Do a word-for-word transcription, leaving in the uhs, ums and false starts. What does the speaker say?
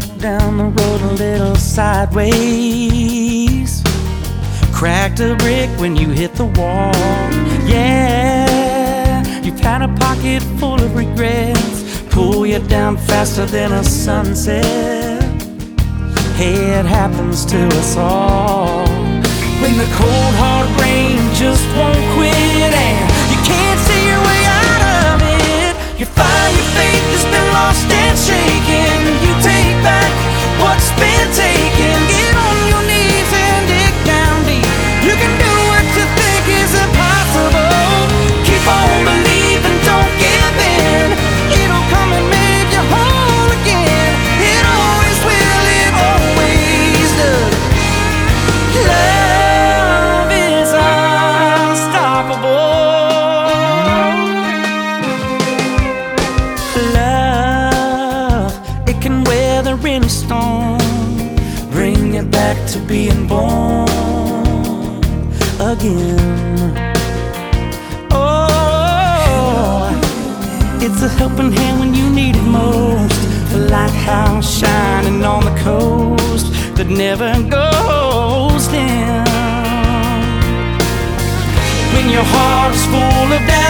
down the road a little sideways, cracked a brick when you hit the wall. Yeah, you've had a pocket full of regrets, pull you down faster than a sunset. Hey, it happens to us all. When the cold hard rain just won't quit and you can't see your way out of it, you find your faith has been lost and shaken. You take back what's been taken. Get on your knees and dig down deep. You can do what you think is impossible. Keep on believing, don't give in. It'll come and make you whole again. It always will, it always does. Love is unstoppable. Love, it can weather any storm, bring you back to being born again. Oh, it's a helping hand when you need it most. The lighthouse shining on the coast that never goes down. When your heart is full of doubt,